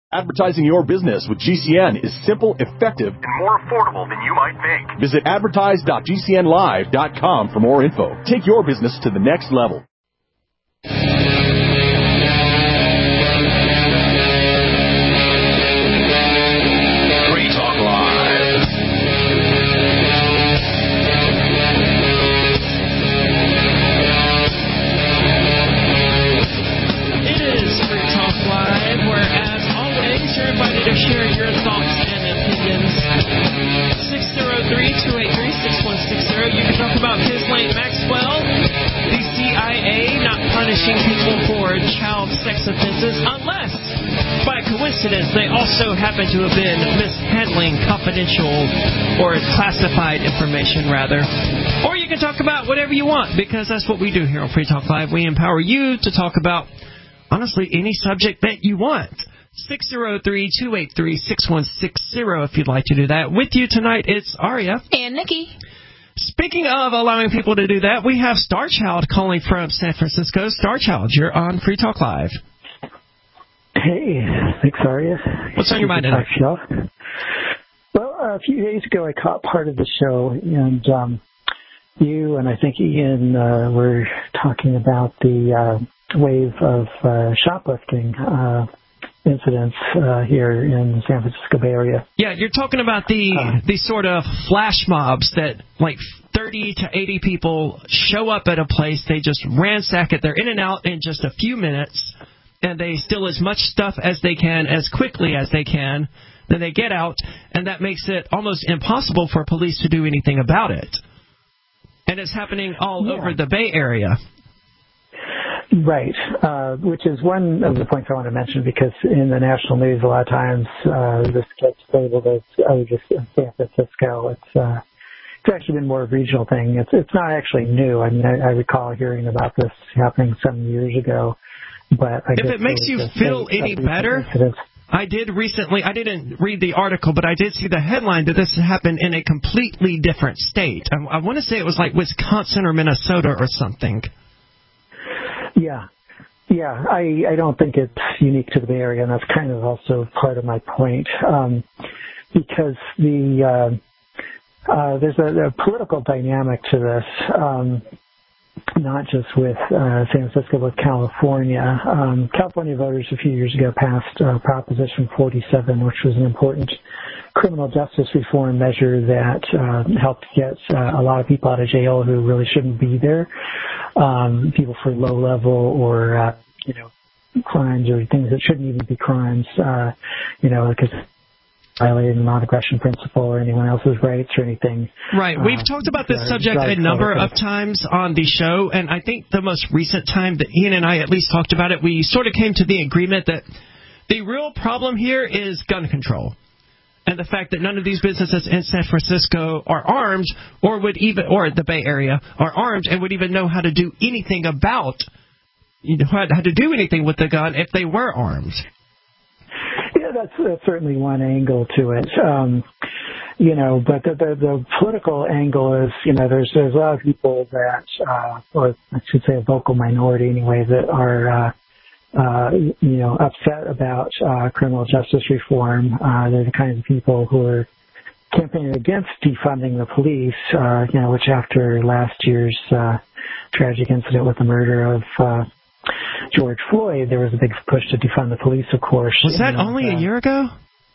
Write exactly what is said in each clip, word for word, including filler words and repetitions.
Advertising your business with G C N is simple, effective, and more affordable than you might think. Visit advertise dot g c n live dot com for more info. Take your business to the next level. Free Talk Live. It is Free Talk Live, where as always you're invited to share your thoughts and opinions. six oh three, two eight three, six one six zero. You can talk about Ghislaine Maxwell, the C I A not punishing people for child sex offenses unless, by coincidence, they also happen to have been mishandling confidential or classified information, rather. Or you can talk about whatever you want, because that's what we do here on Free Talk Live. We empower you to talk about, honestly, any subject that you want. six oh three, two eight three, six one six zero if you'd like to do that. With you tonight, it's Aria. And Nikki. Speaking of allowing people to do that, we have Starchild calling from San Francisco. Starchild, you're on Free Talk Live. Hey, thanks, Aria. What's on your mind tonight? Well, uh, a few days ago, I caught part of the show, and um, you and I think Ian uh, were talking about the uh, wave of uh, shoplifting uh incidents uh, here in the San Francisco Bay Area. Yeah, you're talking about the uh, the sort of flash mobs that like thirty to eighty people show up at a place, they just ransack it, they're in and out in just a few minutes, and they steal as much stuff as they can, as quickly as they can, then they get out, and that makes it almost impossible for police to do anything about it. And it's happening all yeah. over the Bay Area. Right, uh, which is one of the points I want to mention, because in the national news a lot of times uh, this gets labeled as, oh, just in San Francisco. It's uh, it's actually been more of a regional thing. It's it's not actually new. I mean, I, I recall hearing about this happening some years ago. But I if guess it makes you feel any better, incidents. I did recently, I didn't read the article, but I did see the headline that this happened in a completely different state. I, I want to say it was like Wisconsin or Minnesota or something. Yeah, yeah. I, I don't think it's unique to the Bay Area, and that's kind of also part of my point, um, because the uh, uh, there's a, a political dynamic to this, um, not just with uh, San Francisco, but California. Um, California voters a few years ago passed uh, Proposition forty-seven, which was an important criminal justice reform measure that uh, helped get uh, a lot of people out of jail who really shouldn't be there. Um, people for low-level or, uh, you know, crimes or things that shouldn't even be crimes, uh, you know, because violating the non-aggression principle or anyone else's rights or anything. Right. We've uh, talked about this subject a number of times on the show, and I think the most recent time that Ian and I at least talked about it, we sort of came to the agreement that the real problem here is gun control. And the fact that none of these businesses in San Francisco are armed, or would even, or the Bay Area are armed, and would even know how to do anything about, you know, how to do anything with the gun if they were armed. Yeah, that's, that's certainly one angle to it. Um, you know, but the, the the political angle is, you know, there's there's a lot of people that, uh, or I should say a vocal minority anyway, that are. Uh, Uh, you know, upset about uh, criminal justice reform. Uh, they're the kinds of people who are campaigning against defunding the police, uh, you know, which after last year's uh, tragic incident with the murder of uh, George Floyd, there was a big push to defund the police, of course. Was that and, only uh, a year ago?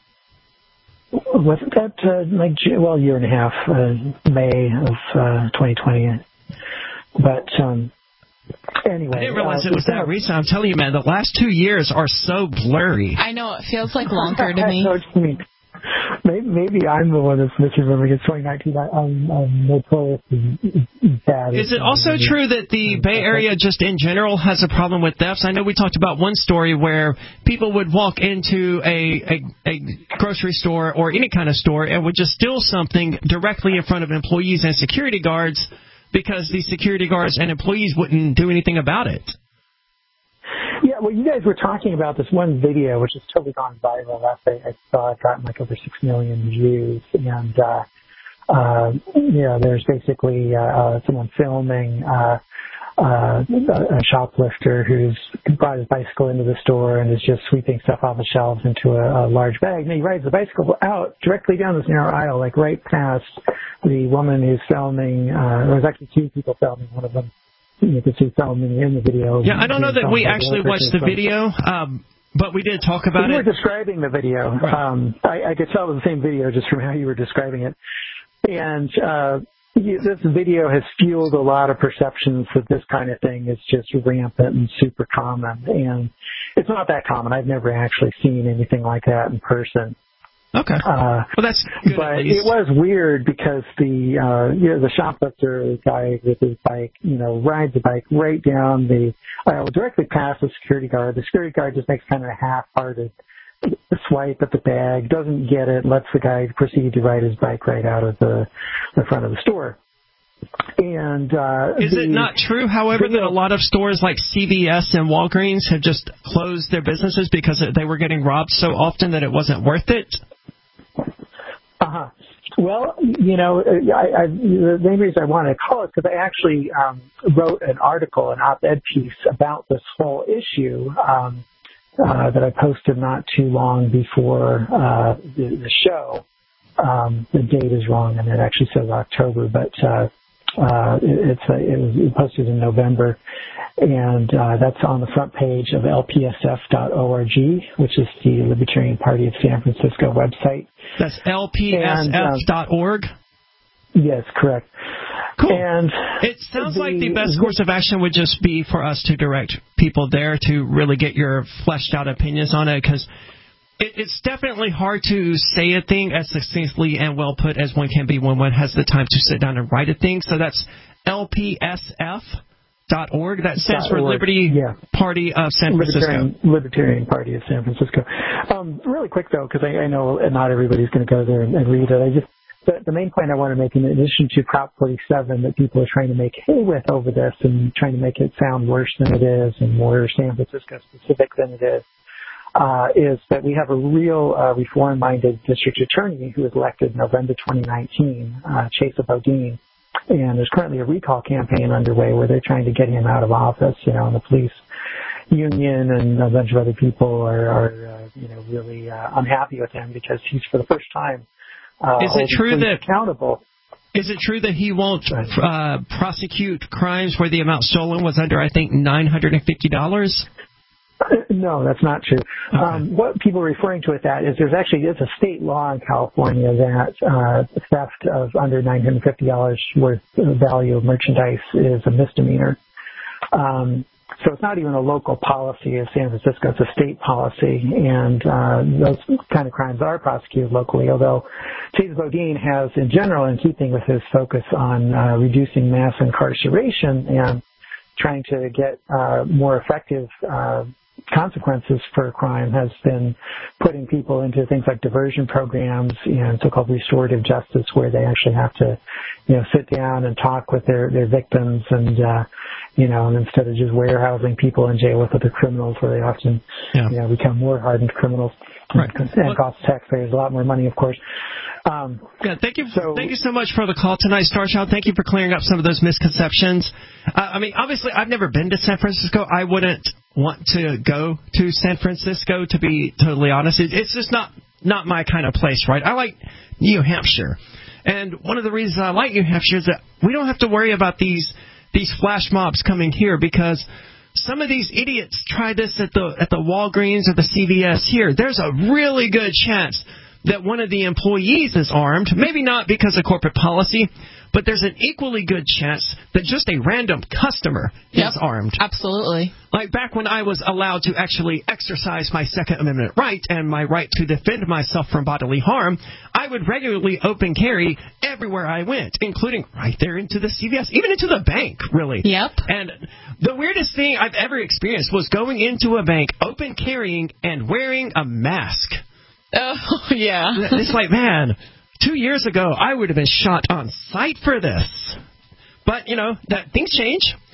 Wasn't that uh, like, well, a year and a half, uh, May of uh, twenty twenty. But, um, Anyway, I didn't realize uh, it was that recent. I'm telling you, man, the last two years are so blurry. I know, it feels like longer to me. Maybe, maybe I'm the one that's misremembering. It's twenty nineteen. I, I'm, I'm notoriously bad. Is it also true that the Bay Area just in general has a problem with thefts? I know we talked about one story where people would walk into a, a, a grocery store or any kind of store and would just steal something directly in front of employees and security guards, because the security guards and employees wouldn't do anything about it. Yeah, well, you guys were talking about this one video, which has totally gone viral. Last I, I saw it gotten like over six million views. And, uh, uh, you know, there's basically uh, uh, someone filming uh, uh, a shoplifter who's brought his bicycle into the store and is just sweeping stuff off the shelves into a, a large bag. And he rides the bicycle out directly down this narrow aisle, like right past the woman who's filming. Uh, there was actually two people filming. One of them, you could see filming in the video. Yeah, I don't know that we actually watched the video. Um, But we did talk about you it. You were describing the video. Right. Um, I, I could tell it was the same video just from how you were describing it. And uh, you, this video has fueled a lot of perceptions that this kind of thing is just rampant and super common. And it's not that common. I've never actually seen anything like that in person. Okay. Uh, well, that's good. But it was weird because the uh, you know, the shoplifter guy with his bike, you know, rides the bike right down the aisle directly past the security guard. The security guard just makes kind of a half-hearted swipe at the bag, doesn't get it, lets the guy proceed to ride his bike right out of the, the front of the store. And uh, is the, it not true, however, that a lot of stores like C V S and Walgreens have just closed their businesses because they were getting robbed so often that it wasn't worth it? Uh-huh. Well, you know, I, I, the main reason I wanted to call it is because I actually um, wrote an article, an op-ed piece about this whole issue um, uh, that I posted not too long before uh, the, the show. Um, the date is wrong, and it actually says October, but uh, uh, it, it's a, it was posted in November, and uh, that's on the front page of L P S F dot org, which is the Libertarian Party of San Francisco website. That's L P S F dot org? Um, yes, correct. Cool. And it sounds the, like the best course of action would just be for us to direct people there to really get your fleshed out opinions on it, because it, it's definitely hard to say a thing as succinctly and well put as one can be when one has the time to sit down and write a thing. So that's L P S F dot org. That stands for Liberty yeah. Party of San Francisco. Libertarian, Libertarian Party of San Francisco. Um, really quick, though, because I, I know not everybody's going to go there and, and read it. I just the, the main point I want to make, in addition to Prop forty-seven, that people are trying to make hay with over this and trying to make it sound worse than it is and more San Francisco specific than it is, uh, is that we have a real uh, reform-minded district attorney who was elected in November twenty nineteen, uh, Chesa Bodine. And there's currently a recall campaign underway where they're trying to get him out of office, you know, and the police union and a bunch of other people are, are uh, you know, really uh, unhappy with him because he's, for the first time, uh, is it true that accountable. Is it true that he won't uh, prosecute crimes where the amount stolen was under, I think, nine hundred fifty dollars? No, that's not true. Okay. Um, what people are referring to with that is there's actually it's a state law in California that uh, theft of under nine hundred fifty dollars worth of value of merchandise is a misdemeanor. Um, so it's not even a local policy of San Francisco. It's a state policy, and uh, those kind of crimes are prosecuted locally, although Chesa Bodine has, in general, in keeping with his focus on uh, reducing mass incarceration and trying to get uh, more effective uh consequences for crime, has been putting people into things like diversion programs and so-called restorative justice, where they actually have to, you know, sit down and talk with their, their victims and, uh, you know, and instead of just warehousing people in jail with other criminals, where they often, yeah. you know, become more hardened criminals right. and, and cost taxpayers a lot more money, of course. Um, yeah, thank you. So, thank you so much for the call tonight, Star Child. Thank you for clearing up some of those misconceptions. Uh, I mean, obviously, I've never been to San Francisco. I wouldn't want to go to San Francisco, to be totally honest. It, it's just not not my kind of place, right? I like New Hampshire, and one of the reasons I like New Hampshire is that we don't have to worry about these these flash mobs coming here, because some of these idiots try this at the at the Walgreens or the C V S here. There's a really good chance that one of the employees is armed, maybe not because of corporate policy, but there's an equally good chance that just a random customer yep, is armed. Absolutely. Like back when I was allowed to actually exercise my Second Amendment right and my right to defend myself from bodily harm, I would regularly open carry everywhere I went, including right there into the C V S, even into the bank, really. Yep. And the weirdest thing I've ever experienced was going into a bank, open carrying, and wearing a mask. Oh, yeah. It's like, man, two years ago, I would have been shot on sight for this. But, you know, that things change.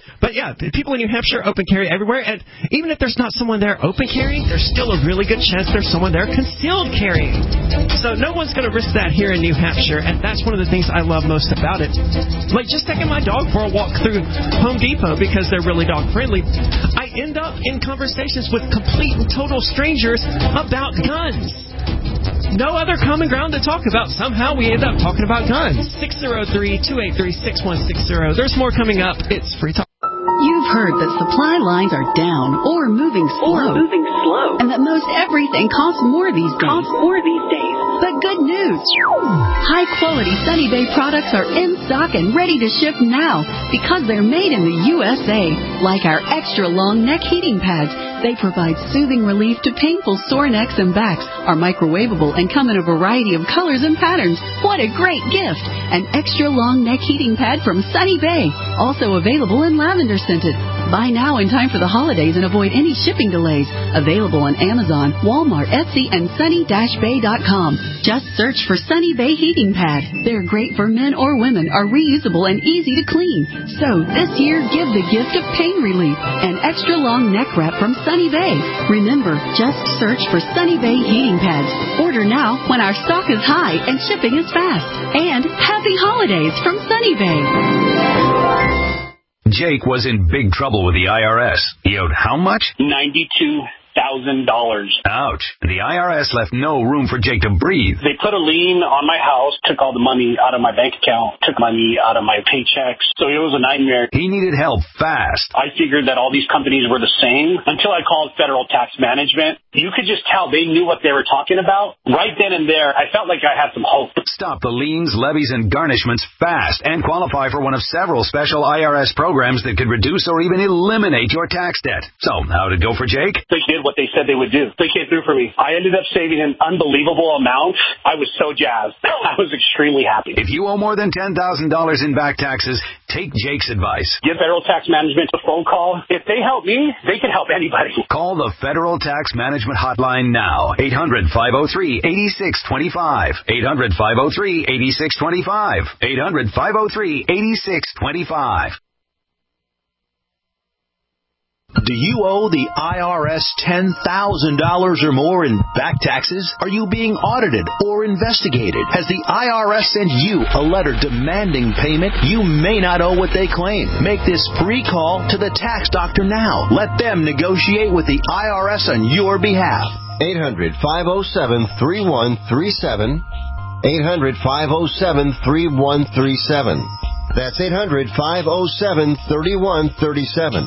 But, yeah, the people in New Hampshire open carry everywhere. And even if there's not someone there open carrying, there's still a really good chance there's someone there concealed carrying. So no one's going to risk that here in New Hampshire. And that's one of the things I love most about it. Like just taking my dog for a walk through Home Depot because they're really dog-friendly. I end up in conversations with complete and total strangers about guns. No other common ground to talk about. Somehow we end up talking about guns. six oh three, two eight three, six one six zero. There's more coming up. It's Free Talk. You've heard that supply lines are down or moving slow, or moving slow, and that most everything costs more these days. Costs more these days. But good news. High-quality Sunny Bay products are in stock and ready to ship now because they're made in the U S A. Like our extra-long neck heating pads, they provide soothing relief to painful sore necks and backs, are microwavable and come in a variety of colors and patterns. What a great gift! An extra-long neck heating pad from Sunny Bay, also available in lavender scented. Buy now in time for the holidays and avoid any shipping delays. Available on Amazon, Walmart, Etsy, and sunny dash bay dot com. Just search for Sunny Bay Heating Pad. They're great for men or women, are reusable and easy to clean. So this year, give the gift of pain relief. An extra long neck wrap from Sunny Bay. Remember, just search for Sunny Bay Heating Pads. Order now when our stock is high and shipping is fast. And happy holidays from Sunny Bay. Jake was in big trouble with the I R S. He owed how much? ninety-two thousand dollars. Ouch. The I R S left no room for Jake to breathe. They put a lien on my house, took all the money out of my bank account, took money out of my paychecks. So it was a nightmare. He needed help fast. I figured that all these companies were the same until I called Federal Tax Management. You could just tell they knew what they were talking about. Right then and there, I felt like I had some hope. Stop the liens, levies, and garnishments fast and qualify for one of several special I R S programs that could reduce or even eliminate your tax debt. So, how'd it go for Jake? They did what they said they would do. They came through for me. I ended up saving an unbelievable amount. I was so jazzed. I was extremely happy. If you owe more than ten thousand dollars in back taxes, take Jake's advice. Give Federal Tax Management a phone call. If they help me, they can help anybody. Call the Federal Tax Management Hotline now. eight hundred, five oh three, eight six two five. eight hundred, five oh three, eight six two five. eight hundred, five oh three, eight six two five. Do you owe the I R S ten thousand dollars or more in back taxes? Are you being audited or investigated? Has the I R S sent you a letter demanding payment? You may not owe what they claim. Make this free call to the tax doctor now. Let them negotiate with the I R S on your behalf. eight hundred, five oh seven, three one three seven. eight hundred, five oh seven, three one three seven. That's eight hundred, five oh seven, three one three seven.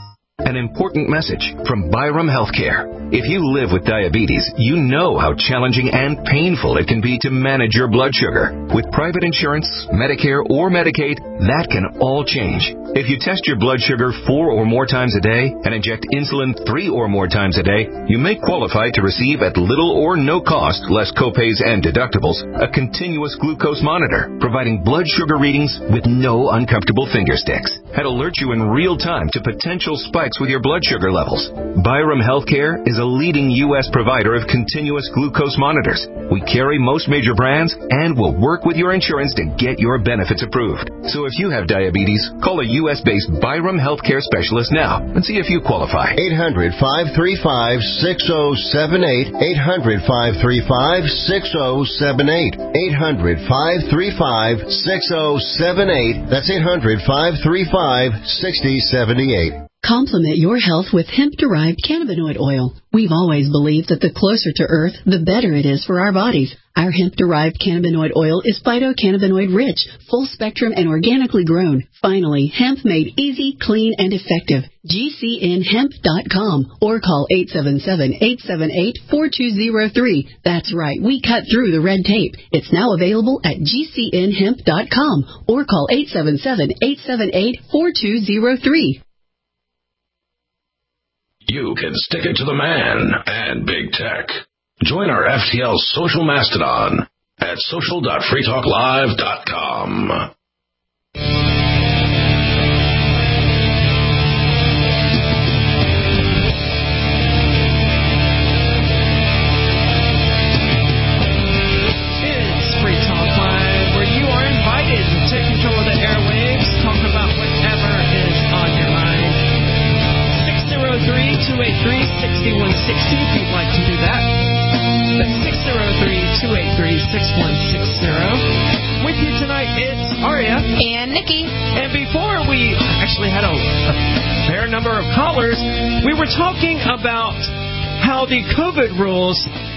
An important message from Byram Healthcare. If you live with diabetes, you know how challenging and painful it can be to manage your blood sugar. With private insurance, Medicare, or Medicaid, that can all change. If you test your blood sugar four or more times a day and inject insulin three or more times a day, you may qualify to receive at little or no cost, less copays and deductibles, a continuous glucose monitor, providing blood sugar readings with no uncomfortable finger sticks. That alert you in real time to potential spikes with your blood sugar levels. Byram Healthcare is a leading U S provider of continuous glucose monitors. We carry most major brands and will work with your insurance to get your benefits approved. So if you have diabetes, call a U S-based Byram Healthcare specialist now and see if you qualify. eight hundred, five three five, six oh seven eight. eight hundred, five three five, six oh seven eight. eight hundred, five three five, six oh seven eight. That's eight hundred, five three five, six oh seven eight. Complement your health with hemp-derived cannabinoid oil. We've always believed that the closer to Earth, the better it is for our bodies. Our hemp-derived cannabinoid oil is phytocannabinoid-rich, full-spectrum, and organically grown. Finally, hemp made easy, clean, and effective. G C N hemp dot com or call eight seven seven, eight seven eight, four two zero three. That's right, we cut through the red tape. It's now available at G C N hemp dot com or call eight seven seven, eight seven eight, four two zero three. You can stick it to the man and big tech. Join our F T L social mastodon at social dot free talk live dot com. It's Free Talk Live, where you are invited to take control of the airwaves, talk about whatever is on your mind. Nikki. And before we actually had a, a fair number of callers, we were talking about how the COVID rules,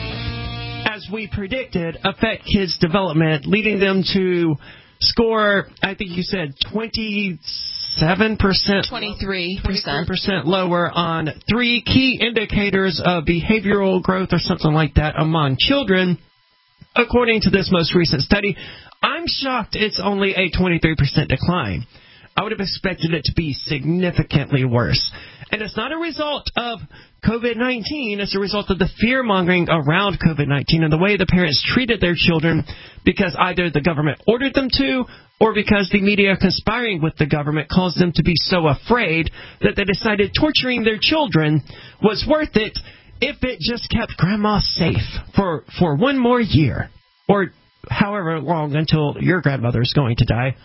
as we predicted, affect kids' development, leading them to score, I think you said, twenty-seven percent. twenty-three percent. percent lower on three key indicators of behavioral growth or something like that among children, according to this most recent study. I'm shocked it's only a twenty-three percent decline. I would have expected it to be significantly worse. And it's not a result of COVID nineteen. It's a result of the fear-mongering around COVID nineteen and the way the parents treated their children, because either the government ordered them to or because the media conspiring with the government caused them to be so afraid that they decided torturing their children was worth it if it just kept Grandma safe for, for one more year or however long until your grandmother is going to die.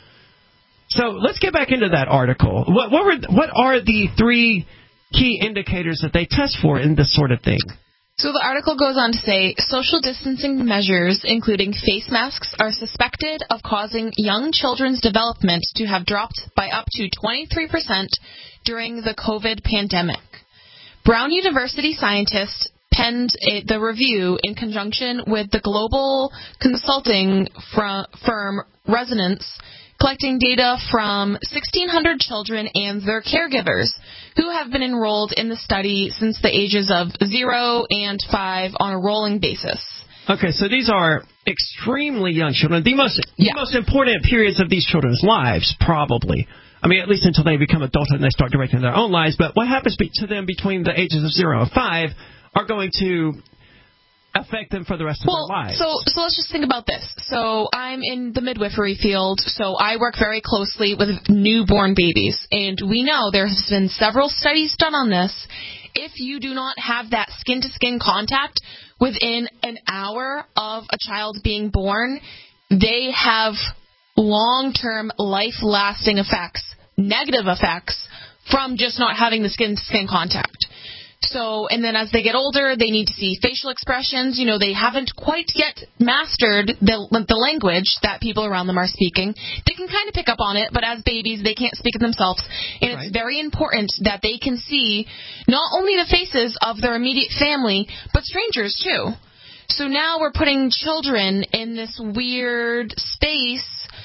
So let's get back into that article. What, what, were, what are the three key indicators that they test for in this sort of thing? So the article goes on to say, social distancing measures, including face masks, are suspected of causing young children's development to have dropped by up to twenty-three percent during the COVID pandemic. Brown University scientists penned a, the review in conjunction with the global consulting fr- firm Resonance, collecting data from sixteen hundred children and their caregivers who have been enrolled in the study since the ages of zero and five on a rolling basis. Okay, so these are extremely young children, the most, yeah. the most important periods of these children's lives, probably. I mean, at least until they become adults and they start directing their own lives. But what happens be- to them between the ages of zero and five are going to affect them for the rest of well, their lives. So, so let's just think about this. So I'm in the midwifery field, so I work very closely with newborn babies. And we know there has been several studies done on this. If you do not have that skin-to-skin contact within an hour of a child being born, they have long-term, life-lasting effects, negative effects, from just not having the skin-to-skin contact. So, and then as they get older, they need to see facial expressions. You know, they haven't quite yet mastered the the language that people around them are speaking. They can kind of pick up on it, but as babies, they can't speak it themselves. And right. It's very important that they can see not only the faces of their immediate family, but strangers too. So now we're putting children in this weird space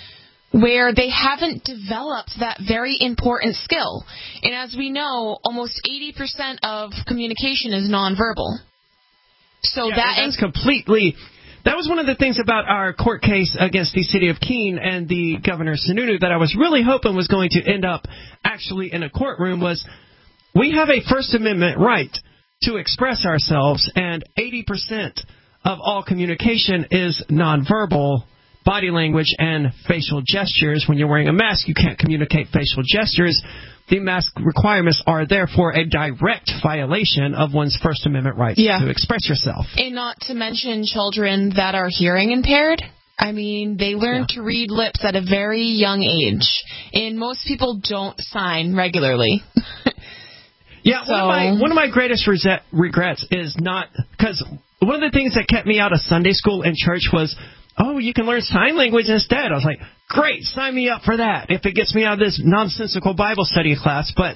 where they haven't developed that very important skill. And as we know, almost eighty percent of communication is nonverbal. So yeah, that that's inc- completely... That was one of the things about our court case against the city of Keene and the Governor Sununu that I was really hoping was going to end up actually in a courtroom was we have a First Amendment right to express ourselves, and eighty percent of all communication is nonverbal body language and facial gestures. When you're wearing a mask, you can't communicate facial gestures. The mask requirements are therefore a direct violation of one's First Amendment rights yeah. to express yourself. And not to mention children that are hearing impaired. I mean, they learn yeah. to read lips at a very young age. And most people don't sign regularly. yeah, so. one, of my, one of my greatest regrets is not... Because one of the things that kept me out of Sunday school and church was... Oh, you can learn sign language instead. I was like, great, sign me up for that if it gets me out of this nonsensical Bible study class. But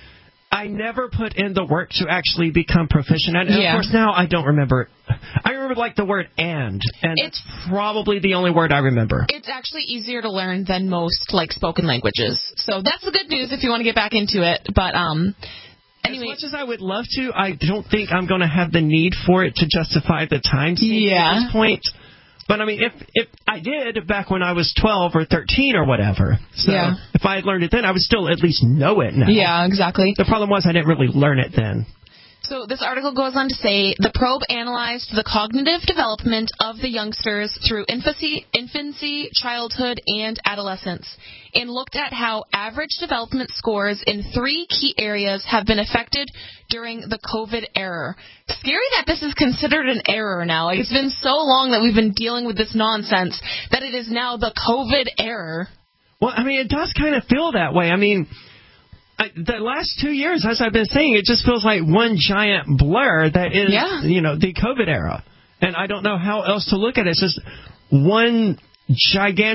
I never put in the work to actually become proficient at it. And, yeah. of course, now I don't remember. I remember, like, the word and. And it's probably the only word I remember. It's actually easier to learn than most, like, spoken languages. So that's the good news if you want to get back into it. But, um... Anyway. As much as I would love to, I don't think I'm going to have the need for it to justify the time yeah. at this point. But, I mean, if if I did back when I was twelve or thirteen or whatever, so yeah. if I had learned it then, I would still at least know it now. Yeah, exactly. The problem was I didn't really learn it then. So this article goes on to say, the probe analyzed the cognitive development of the youngsters through infancy, infancy, childhood, and adolescence, and looked at how average development scores in three key areas have been affected during the COVID era. Scary that this is considered an error now. Like, it's been so long that we've been dealing with this nonsense that it is now the COVID era. Well, I mean, it does kind of feel that way. I mean... I, the last two years, as I've been saying, it just feels like one giant blur that is, yeah. you know, the COVID era. And I don't know how else to look at it. It's just one gigantic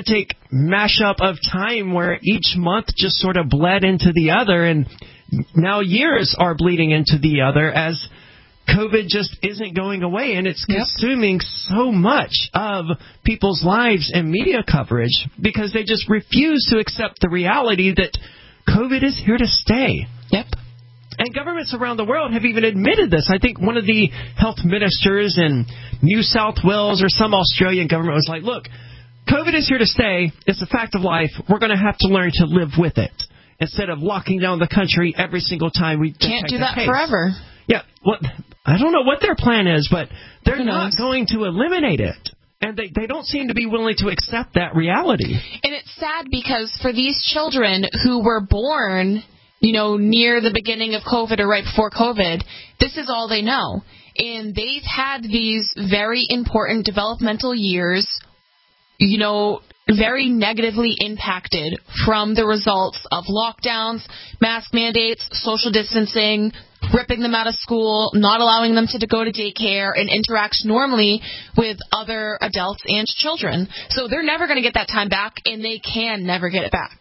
mashup of time where each month just sort of bled into the other, and now years are bleeding into the other as COVID just isn't going away, and it's yep. consuming so much of people's lives and media coverage because they just refuse to accept the reality that COVID is here to stay. Yep. And governments around the world have even admitted this. I think one of the health ministers in New South Wales or some Australian government was like, look, COVID is here to stay. It's a fact of life. We're going to have to learn to live with it instead of locking down the country every single time we can't do that case. forever. Yeah. Well, I don't know what their plan is, but they're not going to eliminate it. And they, they don't seem to be willing to accept that reality. And it's sad because for these children who were born, you know, near the beginning of COVID or right before COVID, this is all they know. And they've had these very important developmental years, you know, very negatively impacted from the results of lockdowns, mask mandates, social distancing, ripping them out of school, not allowing them to go to daycare and interact normally with other adults and children. So they're never going to get that time back, and they can never get it back.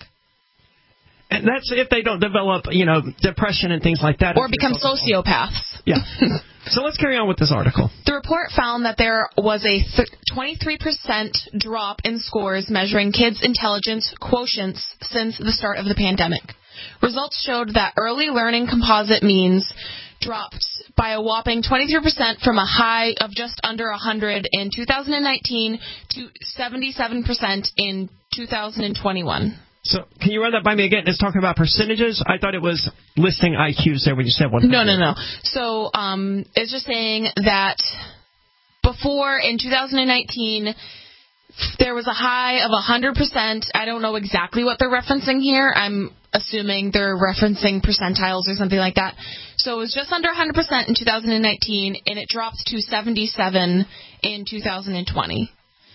And that's if they don't develop, you know, depression and things like that. Or become sociopaths. Yeah. So let's carry on with this article. The report found that there was a twenty-three percent drop in scores measuring kids' intelligence quotients since the start of the pandemic. Results showed that early learning composite means dropped by a whopping twenty-three percent from a high of just under one hundred in two thousand nineteen to seventy-seven percent in two thousand twenty-one. So can you run that by me again? It's talking about percentages. I thought it was listing I Qs there when you said one hundred. No, no, no. So um, it's just saying that before in two thousand nineteen, there was a high of one hundred percent. I don't know exactly what they're referencing here. I'm assuming they're referencing percentiles or something like that. So it was just under one hundred percent in two thousand nineteen, and it dropped to seventy-seven in two thousand twenty.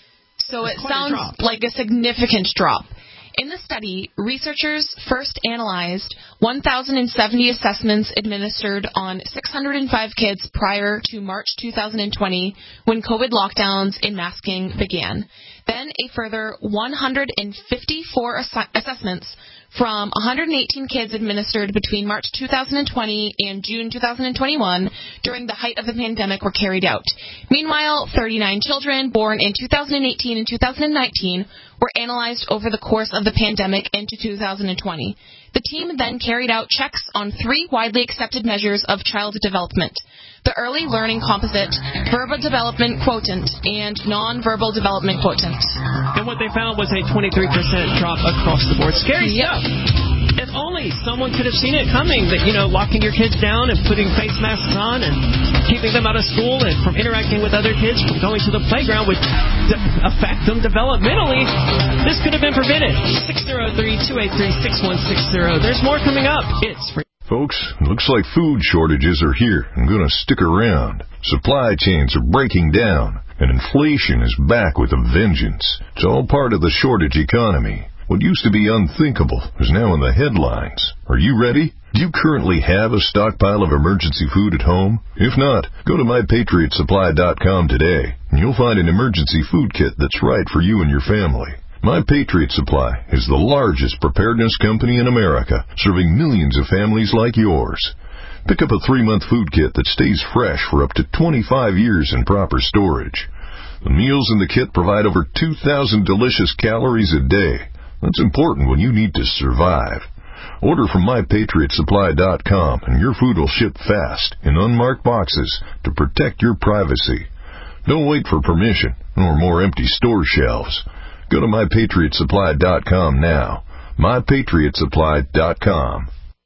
So That's it sounds a like a significant drop. In the study, researchers first analyzed one thousand seventy assessments administered on six hundred five kids prior to March two thousand twenty, when COVID lockdowns and masking began. Then a further one hundred fifty-four ass- assessments from one hundred eighteen kids administered between March two thousand twenty and June two thousand twenty-one during the height of the pandemic were carried out. Meanwhile, thirty-nine children born in two thousand eighteen and two thousand nineteen were analyzed over the course of the pandemic into two thousand twenty. The team then carried out checks on three widely accepted measures of child development: the Early Learning Composite, Verbal Development Quotient, and Non-Verbal Development Quotient. And what they found was a twenty-three percent drop across the board. Scary yep. stuff. If only someone could have seen it coming, that, you know, locking your kids down and putting face masks on and keeping them out of school and from interacting with other kids, from going to the playground would de- affect them developmentally. This could have been prevented. six oh three, two eight three, six one six oh. There's more coming up. It's free. Folks, looks like food shortages are here and going to stick around. Supply chains are breaking down, and inflation is back with a vengeance. It's all part of the shortage economy. What used to be unthinkable is now in the headlines. Are you ready? Do you currently have a stockpile of emergency food at home? If not, go to my patriot supply dot com today, and you'll find an emergency food kit that's right for you and your family. My Patriot Supply is the largest preparedness company in America, serving millions of families like yours. Pick up a three-month food kit that stays fresh for up to twenty-five years in proper storage. The meals in the kit provide over two thousand delicious calories a day. That's important when you need to survive. Order from my patriot supply dot com, and your food will ship fast in unmarked boxes to protect your privacy. Don't wait for permission or more empty store shelves. Go to my patriot supply dot com now. my patriot supply dot com.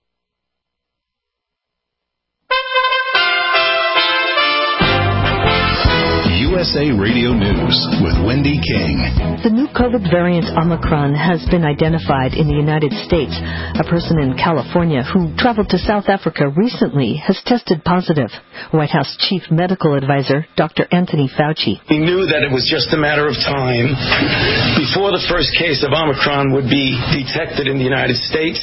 U S A Radio News with Wendy King. The new COVID variant Omicron has been identified in the United States. A person in California who traveled to South Africa recently has tested positive. White House Chief Medical Advisor Doctor Anthony Fauci. We knew that it was just a matter of time before the first case of Omicron would be detected in the United States.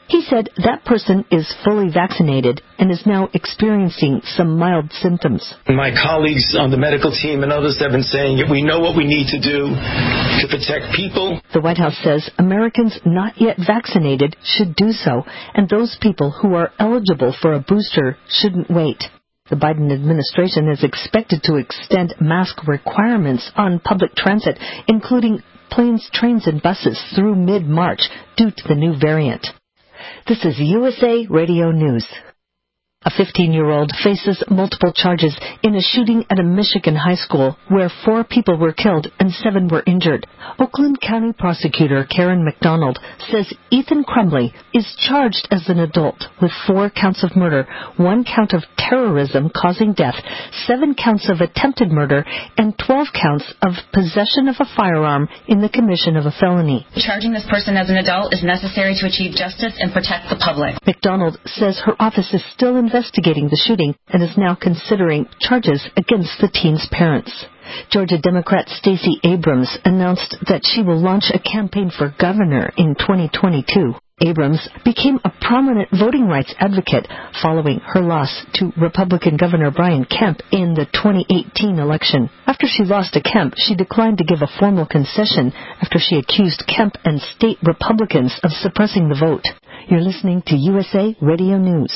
He said that person is fully vaccinated and is now experiencing some mild symptoms. My colleagues on the medical team and others have been saying we know what we need to do to protect people. The White House says Americans not yet vaccinated should do so, and those people who are eligible for a booster shouldn't wait. The Biden administration is expected to extend mask requirements on public transit, including planes, trains, and buses through mid-March due to the new variant. This is U S A Radio News. A fifteen-year-old faces multiple charges in a shooting at a Michigan high school where four people were killed and seven were injured. Oakland County Prosecutor Karen McDonald says Ethan Crumbley is charged as an adult with four counts of murder, one count of terrorism causing death, seven counts of attempted murder, and twelve counts of possession of a firearm in the commission of a felony. Charging this person as an adult is necessary to achieve justice and protect the public. McDonald says her office is still investigating investigating the shooting and is now considering charges against the teen's parents. Georgia Democrat Stacey Abrams announced that she will launch a campaign for governor in twenty twenty-two. Abrams became a prominent voting rights advocate following her loss to Republican Governor Brian Kemp in the twenty eighteen election. After she lost to Kemp, she declined to give a formal concession after she accused Kemp and state Republicans of suppressing the vote. You're listening to U S A Radio News.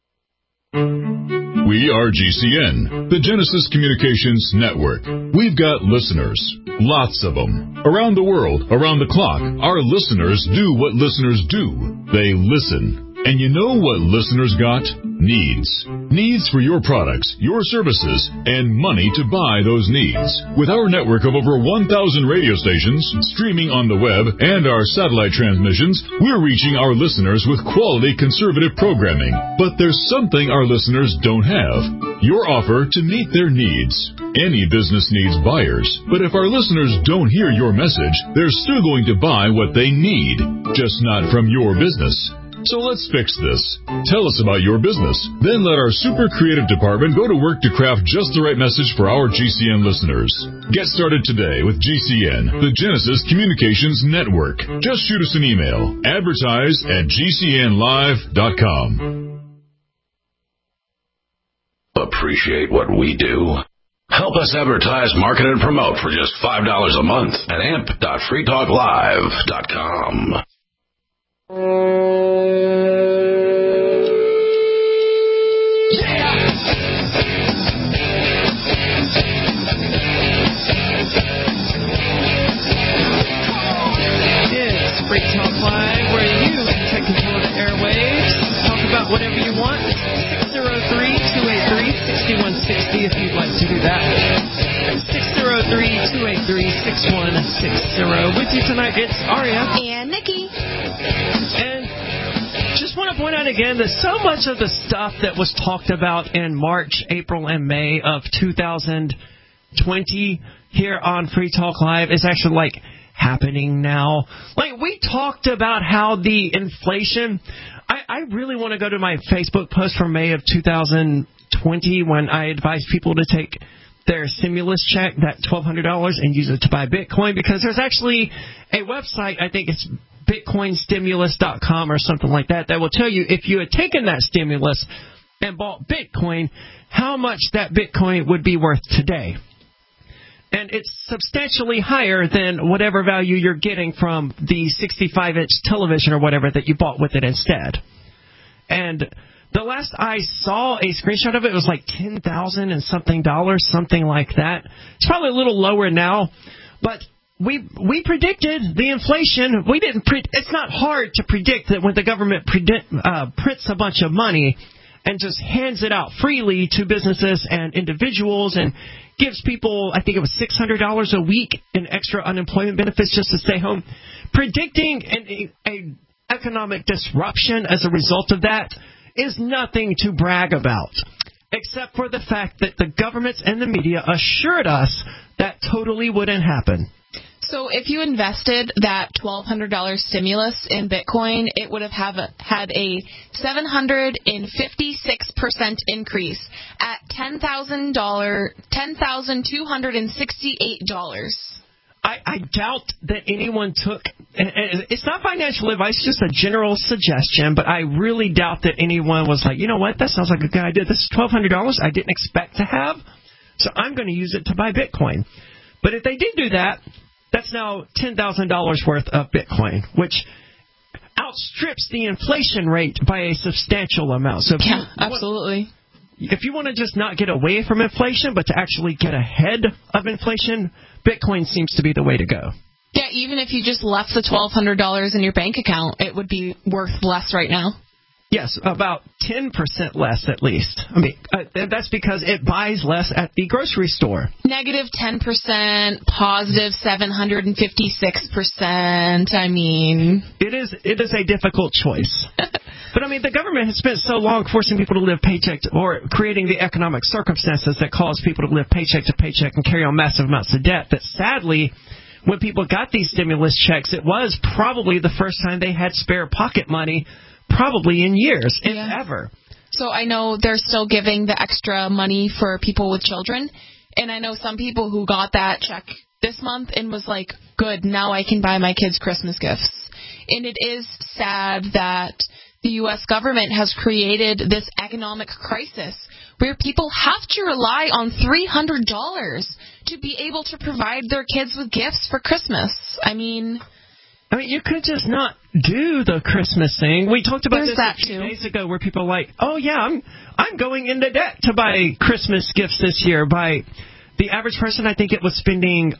We are G C N, the Genesis Communications Network. We've got listeners, lots of them. Around the world, around the clock, our listeners do what listeners do. They listen. And you know what listeners got? Needs. Needs for your products, your services, and money to buy those needs. With our network of over one thousand radio stations, streaming on the web, and our satellite transmissions, we're reaching our listeners with quality conservative programming. But there's something our listeners don't have. Your offer to meet their needs. Any business needs buyers, but if our listeners don't hear your message, they're still going to buy what they need, just not from your business. So let's fix this. Tell us about your business. Then let our super creative department go to work to craft just the right message for our G C N listeners. Get started today with G C N, the Genesis Communications Network. Just shoot us an email. Advertise at G C N live dot com. Appreciate what we do? Help us advertise, market, and promote for just five dollars a month at amp dot free talk live dot com. It's Free Talk Live, where you can take control of the airwaves, talk about whatever you want. six oh three, two eight three, six one six oh if you'd like to do that. six oh three, two eight three, six one six oh. With you tonight, it's Aria. And Nikki. And just want to point out again that so much of the stuff that was talked about in March, April, and May of two thousand twenty here on Free Talk Live is actually, like, happening now. Like, we talked about how the inflation... I, I really want to go to my Facebook post from May of two thousand twenty when I advised people to take their stimulus check, that twelve hundred dollars, and use it to buy Bitcoin, because there's actually a website, I think it's bitcoin stimulus dot com or something like that, that will tell you if you had taken that stimulus and bought Bitcoin, how much that Bitcoin would be worth today. And it's substantially higher than whatever value you're getting from the sixty-five inch television or whatever that you bought with it instead. And the last I saw a screenshot of it, it was like ten thousand and something dollars, something like that. It's probably a little lower now, but we we predicted the inflation. We didn't. Pre- it's not hard to predict that when the government predict, uh, prints a bunch of money and just hands it out freely to businesses and individuals and gives people, I think it was six hundred dollars a week in extra unemployment benefits just to stay home. Predicting an a economic disruption as a result of that is nothing to brag about, except for the fact that the governments and the media assured us that totally wouldn't happen. So if you invested that twelve hundred dollars stimulus in Bitcoin, it would have, have a, had a seven hundred fifty-six percent increase at ten thousand two hundred sixty-eight dollars. I, I doubt that anyone took it's not financial advice, it's just a general suggestion, but I really doubt that anyone was like, you know what, that sounds like a good idea. This is twelve hundred dollars I didn't expect to have, so I'm going to use it to buy Bitcoin. But if they did do that, that's now ten thousand dollars worth of Bitcoin, which outstrips the inflation rate by a substantial amount. So if yeah, you, absolutely. If you want to just not get away from inflation, but to actually get ahead of inflation, Bitcoin seems to be the way to go. Yeah, even if you just left the twelve hundred dollars in your bank account, it would be worth less right now. Yes, about ten percent less at least. I mean, uh, that's because it buys less at the grocery store. Negative ten percent, positive seven hundred fifty-six percent. I mean... It is it is a difficult choice. But, I mean, the government has spent so long forcing people to live paycheck to, or creating the economic circumstances that cause people to live paycheck to paycheck and carry on massive amounts of debt that, sadly, when people got these stimulus checks, it was probably the first time they had spare pocket money probably in years, if yeah. ever. So I know they're still giving the extra money for people with children, and I know some people who got that check this month and was like, good, now I can buy my kids Christmas gifts. And it is sad that the U S government has created this economic crisis where people have to rely on three hundred dollars to be able to provide their kids with gifts for Christmas. I mean... I mean, you could just not do the Christmas thing. We talked about There's this that a few too. days ago where people are like, oh, yeah, I'm I'm going into debt to buy Christmas gifts this year. By the average person, I think it was spending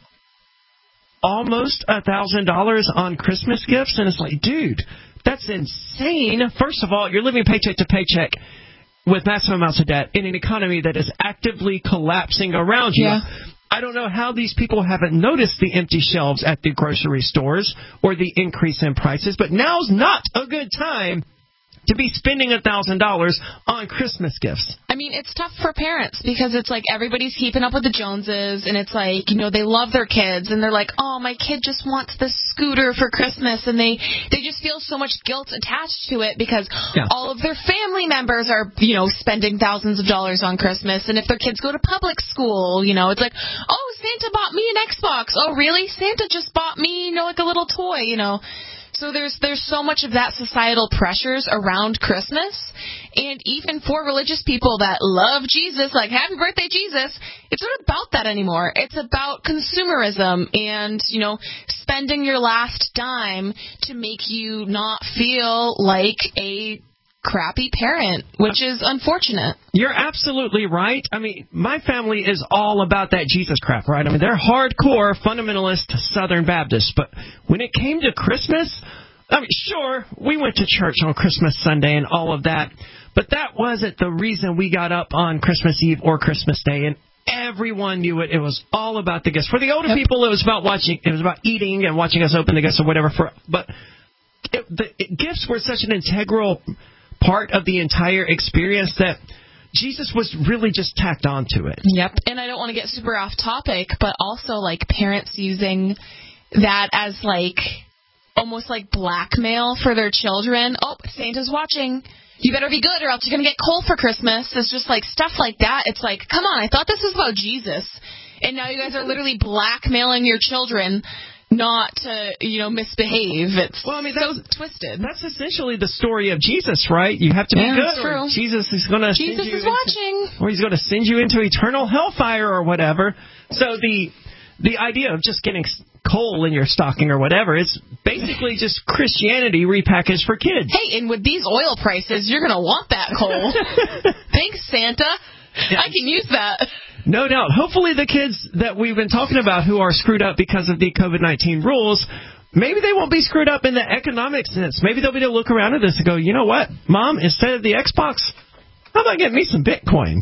almost one thousand dollars on Christmas gifts. And it's like, dude, that's insane. First of all, you're living paycheck to paycheck with massive amounts of debt in an economy that is actively collapsing around you. Yeah. I don't know how these people haven't noticed the empty shelves at the grocery stores or the increase in prices, but now's not a good time to be spending one thousand dollars on Christmas gifts. I mean, it's tough for parents because it's like everybody's keeping up with the Joneses, and it's like, you know, they love their kids, and they're like, oh, my kid just wants this scooter for Christmas, and they, they just feel so much guilt attached to it because yeah. all of their family members are, you know, spending thousands of dollars on Christmas, and if their kids go to public school, you know, it's like, oh, Santa bought me an Xbox. Oh, really? Santa just bought me, you know, like a little toy, you know. So there's there's so much of that societal pressures around Christmas, and even for religious people that love Jesus, like happy birthday Jesus, it's not about that anymore. It's about consumerism and, you know, spending your last dime to make you not feel like a crappy parent, which is unfortunate. You're absolutely right. I mean, my family is all about that Jesus crap, right? I mean, they're hardcore fundamentalist Southern Baptists, but when it came to Christmas, I mean, sure, we went to church on Christmas Sunday and all of that, but that wasn't the reason we got up on Christmas Eve or Christmas Day, and everyone knew it. It was all about the gifts. For the older yep. people, it was about watching, it was about eating and watching us open the gifts or whatever, for, but it, the it, gifts were such an integral part of the entire experience that Jesus was really just tacked onto it. Yep. And I don't want to get super off topic, but also like parents using that as like almost like blackmail for their children. Oh, Santa's watching. You better be good or else you're going to get coal for Christmas. It's just like stuff like that. It's like, come on, I thought this was about Jesus. And now you guys are literally blackmailing your children not to, you know, misbehave. It's well, I mean, so that's, twisted. That's essentially the story of Jesus, right? You have to be yeah, good, that's true. or Jesus is going to Jesus send you is into, watching, or he's going to send you into eternal hellfire or whatever. So the the idea of just getting coal in your stocking or whatever is basically just Christianity repackaged for kids. Hey, and with these oil prices, you're going to want that coal. Thanks, Santa. Yeah. I can use that. No doubt. Hopefully the kids that we've been talking about who are screwed up because of the COVID nineteen rules, maybe they won't be screwed up in the economic sense. Maybe they'll be able to look around at this and go, you know what, Mom, instead of the Xbox, how about getting me some Bitcoin?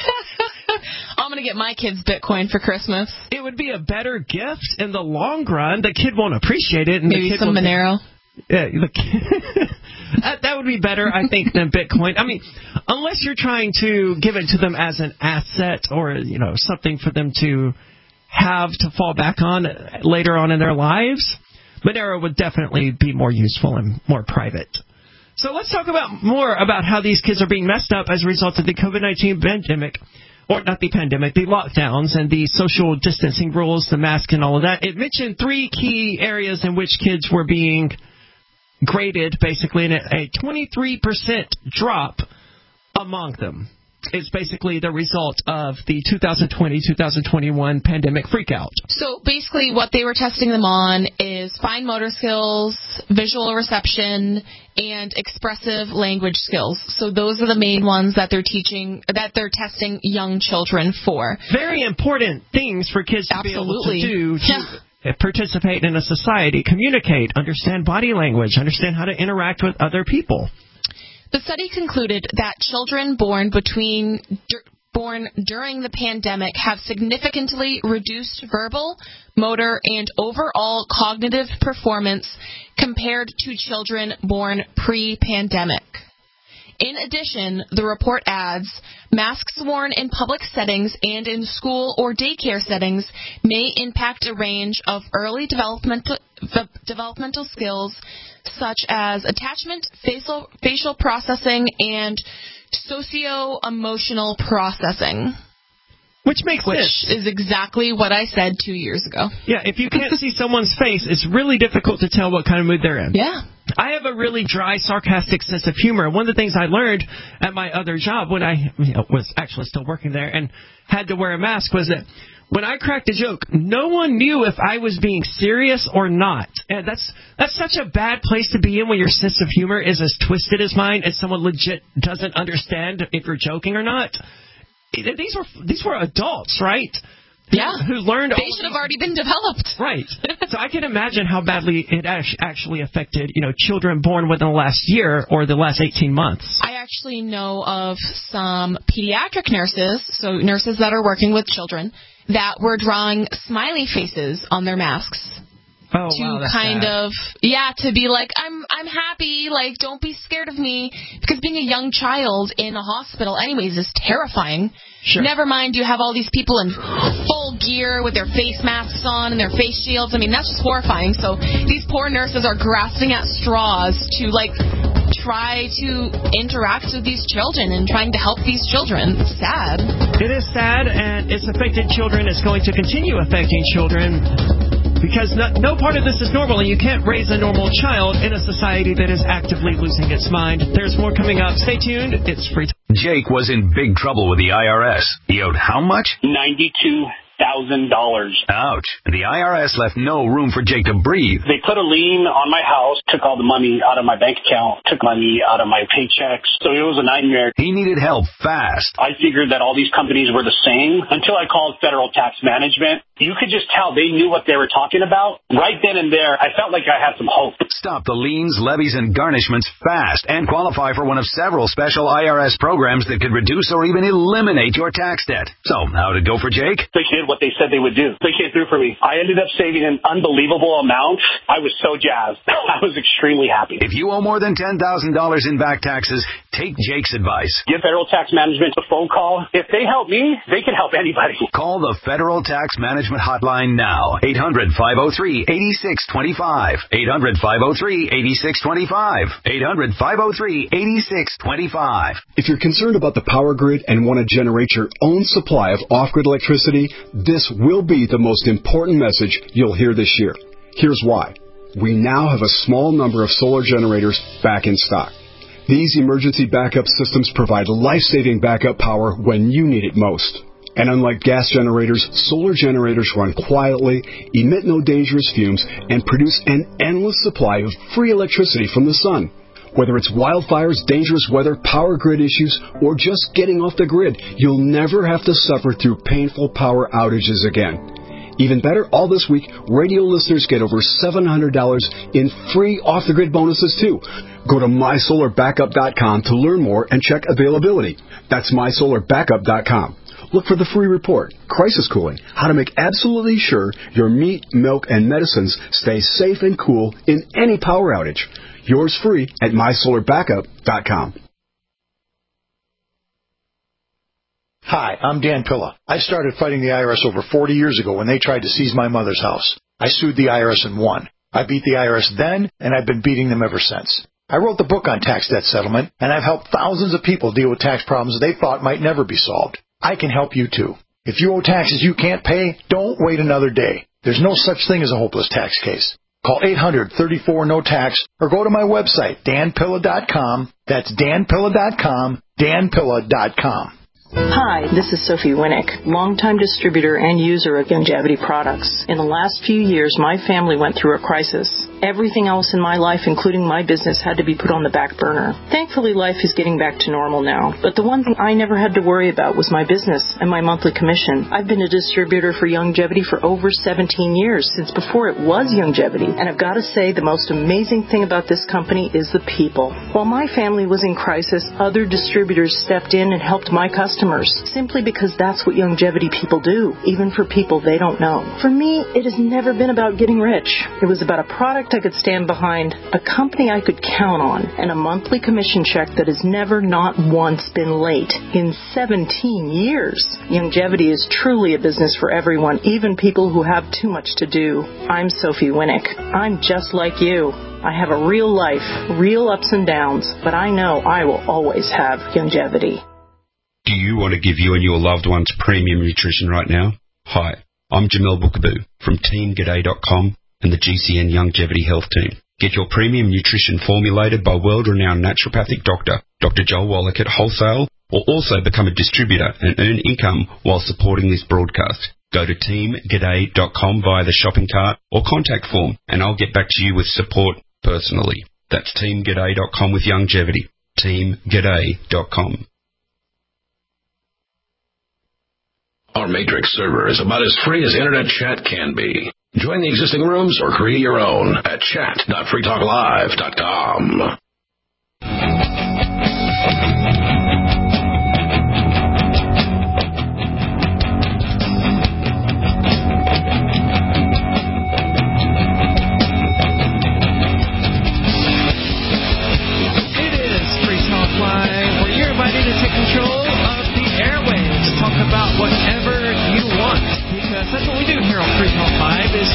I'm going to get my kids Bitcoin for Christmas. It would be a better gift in the long run. The kid won't appreciate it. And maybe the kid some Monero. Yeah, the that, that would be better, I think, than Bitcoin. I mean, unless you're trying to give it to them as an asset or, you know, something for them to have to fall back on later on in their lives, Monero would definitely be more useful and more private. So let's talk about more about how these kids are being messed up as a result of the COVID nineteen pandemic or not the pandemic, the lockdowns and the social distancing rules, the mask and all of that, it mentioned three key areas in which kids were being graded, basically, and a twenty-three percent drop among them. It's basically the result of the two thousand twenty, two thousand twenty-one pandemic freakout. So basically what they were testing them on is fine motor skills, visual reception, and expressive language skills. So those are the main ones that they're teaching, that they're testing young children for. Very important things for kids to Absolutely. be able to do to yeah. participate in a society, communicate, understand body language, understand how to interact with other people. The study concluded that children born between dur- born during the pandemic have significantly reduced verbal, motor, and overall cognitive performance compared to children born pre-pandemic. In addition, the report adds, masks worn in public settings and in school or daycare settings may impact a range of early developmental, developmental skills such as attachment, facial, facial processing, and socio-emotional processing. Which makes Which sense. is exactly what I said two years ago. Yeah, if you can't see someone's face, it's really difficult to tell what kind of mood they're in. Yeah. I have a really dry, sarcastic sense of humor. One of the things I learned at my other job when I you know, was actually still working there and had to wear a mask was that when I cracked a joke, no one knew if I was being serious or not. And that's that's such a bad place to be in when your sense of humor is as twisted as mine and someone legit doesn't understand if you're joking or not. These were these were adults, right? Yeah. Who learned. They should have already been developed. Right. So I can imagine how badly it actually affected, you know, children born within the last year or the last eighteen months. I actually know of some pediatric nurses, so nurses that are working with children, that were drawing smiley faces on their masks. Oh, to wow, that's kind sad. of, yeah, to be like, I'm I'm happy, like, don't be scared of me. Because being a young child in a hospital anyways is terrifying. Sure. Never mind, you have all these people in full gear with their face masks on and their face shields. I mean, that's just horrifying. So these poor nurses are grasping at straws to, like, try to interact with these children and trying to help these children. It's sad. It is sad, and it's affected children. It's going to continue affecting children. Because no, no part of this is normal, and you can't raise a normal child in a society that is actively losing its mind. There's more coming up. Stay tuned. It's free time. Jake was in big trouble with the I R S. He owed how much? ninety-two thousand dollars. Ouch. The I R S left no room for Jake to breathe. They put a lien on my house, took all the money out of my bank account, took money out of my paychecks. So it was a nightmare. He needed help fast. I figured that all these companies were the same until I called Federal Tax Management. You could just tell they knew what they were talking about. Right then and there, I felt like I had some hope. Stop the liens, levies, and garnishments fast and qualify for one of several special I R S programs that could reduce or even eliminate your tax debt. So, how'd it go for Jake? They did what they said they would do. They came through for me. I ended up saving an unbelievable amount. I was so jazzed. I was extremely happy. If you owe more than ten thousand dollars in back taxes, take Jake's advice. Give Federal Tax Management a phone call. If they help me, they can help anybody. Call the Federal Tax Management hotline now. eight hundred, five oh three, eight six two five. eight hundred, five oh three, eight six two five. eight hundred, five oh three, eight six two five. If you're concerned about the power grid and want to generate your own supply of off-grid electricity, this will be the most important message you'll hear this year. Here's why. We now have a small number of solar generators back in stock. These emergency backup systems provide life-saving backup power when you need it most. And unlike gas generators, solar generators run quietly, emit no dangerous fumes, and produce an endless supply of free electricity from the sun. Whether it's wildfires, dangerous weather, power grid issues, or just getting off the grid, you'll never have to suffer through painful power outages again. Even better, all this week, radio listeners get over seven hundred dollars in free off-the-grid bonuses, too. Go to my solar backup dot com to learn more and check availability. That's my solar backup dot com. Look for the free report, Crisis Cooling, how to make absolutely sure your meat, milk, and medicines stay safe and cool in any power outage. Yours free at my solar backup dot com. Hi, I'm Dan Pilla. I started fighting the I R S over forty years ago when they tried to seize my mother's house. I sued the I R S and won. I beat the I R S then, and I've been beating them ever since. I wrote the book on tax debt settlement, and I've helped thousands of people deal with tax problems they thought might never be solved. I can help you too. If you owe taxes you can't pay, don't wait another day. There's no such thing as a hopeless tax case. Call eight hundred, thirty-four, no tax or go to my website, dan pilla dot com. That's dan pilla dot com, dan pilla dot com. Hi, this is Sophie Winnick, longtime distributor and user of Youngevity products. In the last few years, my family went through a crisis. Everything else in my life, including my business, had to be put on the back burner. Thankfully, life is getting back to normal now. But the one thing I never had to worry about was my business and my monthly commission. I've been a distributor for Youngevity for over seventeen years, since before it was Youngevity. And I've got to say, the most amazing thing about this company is the people. While my family was in crisis, other distributors stepped in and helped my customers, simply because that's what Youngevity people do, even for people they don't know. For me, it has never been about getting rich. It was about a product I could stand behind, a company I could count on, and a monthly commission check that has never not once been late in seventeen years. Youngevity is truly a business for everyone, even people who have too much to do. I'm Sophie Winnick. I'm just like you. I have a real life, real ups and downs, but I know I will always have Youngevity. Do you want to give you and your loved ones premium nutrition right now? Hi, I'm Jamel Bookaboo from team g'day dot com and the G C N Youngevity Health Team. Get your premium nutrition formulated by world-renowned naturopathic doctor, Doctor Joel Wallach at wholesale, or also become a distributor and earn income while supporting this broadcast. Go to team g'day dot com via the shopping cart or contact form, and I'll get back to you with support personally. That's team g'day dot com with Youngevity. team g'day dot com. Our Matrix server is about as free as internet chat can be. Join the existing rooms or create your own at chat dot free talk live dot com. It is Free Talk Live, where you're invited to take control of the airwaves. Talk about whatever you want, because that's what we do here on Free Talk Live, is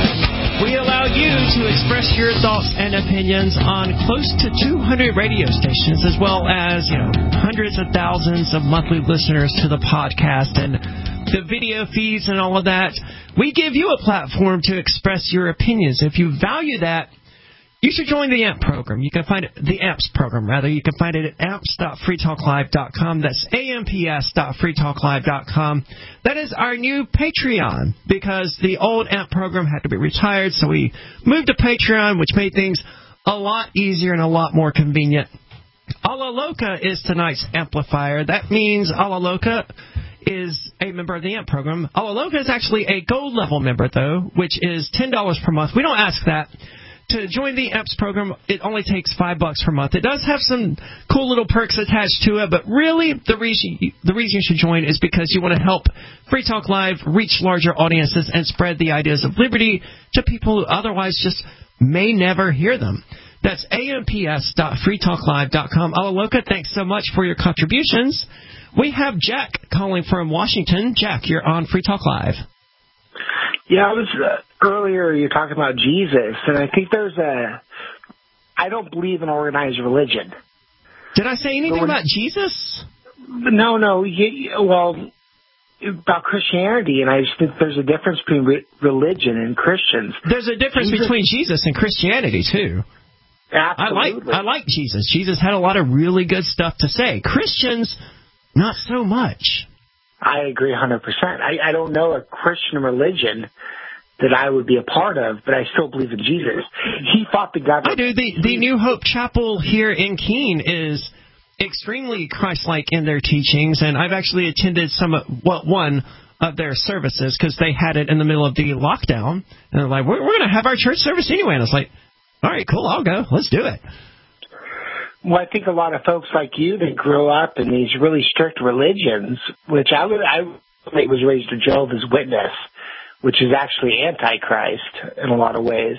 we allow you to express your thoughts and opinions on close to two hundred radio stations, as well as, you know, hundreds of thousands of monthly listeners to the podcast and the video feeds and all of that. We give you a platform to express your opinions. If you value that, you should join the A M P program. You can find it, the A M P S program, rather. You can find it at amps dot free talk live dot com. That's amps dot free talk live dot com. That is our new Patreon, because the old A M P program had to be retired, so we moved to Patreon, which made things a lot easier and a lot more convenient. Ala Loca is tonight's amplifier. That means Ala Loca is a member of the A M P program. Ala Loca is actually a gold level member, though, which is ten dollars per month. We don't ask that. To join the A M P S program, it only takes five bucks per month. It does have some cool little perks attached to it, but really the reason the reason you should join is because you want to help Free Talk Live reach larger audiences and spread the ideas of liberty to people who otherwise just may never hear them. That's amps dot free talk live dot com. Alaloka, thanks so much for your contributions. We have Jack calling from Washington. Jack, you're on Free Talk Live. Yeah, I was uh, earlier you were talking about Jesus, and I think there's a. I don't believe in organized religion. Did I say anything about Jesus? No, no. You, well, about Christianity, and I just think there's a difference between re- religion and Christians. There's a difference Jesus, between Jesus and Christianity too. Absolutely. I like I like Jesus. Jesus had a lot of really good stuff to say. Christians, not so much. I agree one hundred percent. I, I don't know a Christian religion that I would be a part of, but I still believe in Jesus. He fought the government. I do. The, the New Hope Chapel here in Keene is extremely Christ-like in their teachings, and I've actually attended some of, well, one of their services because they had it in the middle of the lockdown, and they're like, we're, we're going to have our church service anyway. And I was like, all right, cool, I'll go. Let's do it. Well, I think a lot of folks like you that grew up in these really strict religions, which I would, I was raised a Jehovah's Witness, which is actually Antichrist in a lot of ways.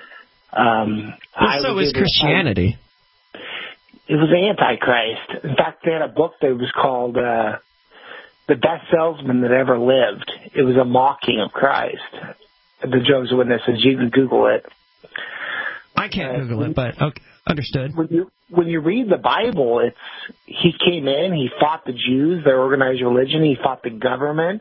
Um, well, so is Christianity. It was Antichrist. In fact, they had a book that was called uh, The Best Salesman That Ever Lived. It was a mocking of Christ. The Jehovah's Witnesses, you can Google it. I can't Google it, but okay, understood. When you when you read the Bible, it's he came in, he fought the Jews, their organized religion, he fought the government.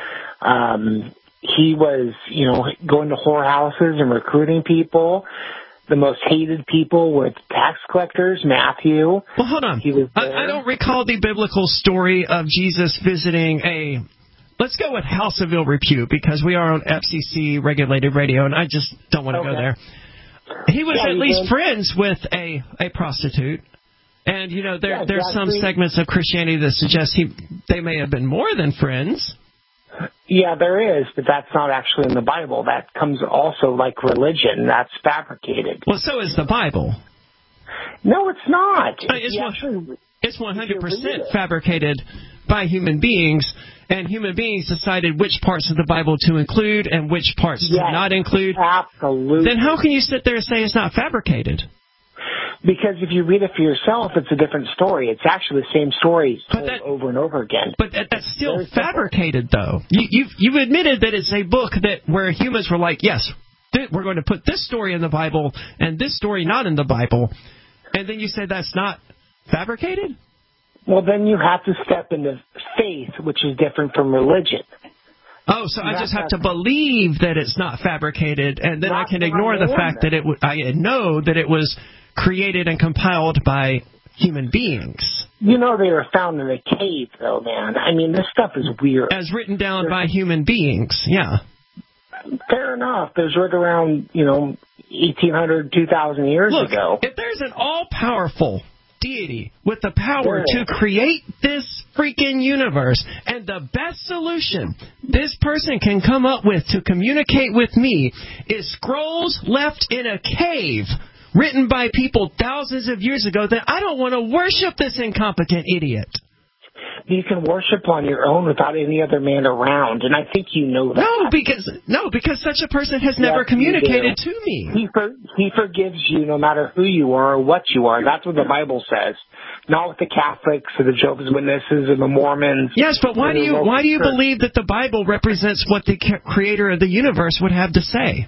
Um, he was, you know, going to whorehouses and recruiting people. The most hated people were tax collectors, Matthew. Well, hold on. He was I, I don't recall the biblical story of Jesus visiting a... Let's go with House of Ill Repute, because we are on F C C-regulated radio, and I just don't want to okay. go there. He was yeah, at least did. friends with a, a prostitute. And, you know, there yeah, there's exactly. some segments of Christianity that suggest he they may have been more than friends. Yeah, there is, but that's not actually in the Bible. That comes also like religion. That's fabricated. Well, so is the Bible. No, it's not. Uh, it's, one, actually, it's one hundred percent fabricated by human beings, and human beings decided which parts of the Bible to include and which parts yes, to not include. Absolutely. Then how can you sit there and say it's not fabricated? Because if you read it for yourself, it's a different story. It's actually the same story told that, over and over again. But that, that's still Very fabricated, simple. though. You, you've, you've admitted that it's a book that where humans were like, yes, th- we're going to put this story in the Bible and this story not in the Bible. And then you said that's not fabricated? Well, then you have to step into faith, which is different from religion. Oh, so I just have to believe that it's not fabricated, and then I can ignore the fact that it w- I know that it was created and compiled by human beings. You know they were found in a cave, though, man. I mean, this stuff is weird. As written down by human beings, yeah. Fair enough. There's right around, you know, eighteen hundred, two thousand years Look, ago. If there's an all-powerful deity with the power yeah. to create this freaking universe, and the best solution this person can come up with to communicate with me is scrolls left in a cave written by people thousands of years ago, then I don't want to worship this incompetent idiot. You can worship on your own without any other man around, and I think you know that. No, because no, because such a person has never yes, communicated to me. He for, he forgives you no matter who you are or what you are. That's what the Bible says. Not with the Catholics or the Jehovah's Witnesses or the Mormons. Yes, but why do you why do you church. believe that the Bible represents what the creator of the universe would have to say?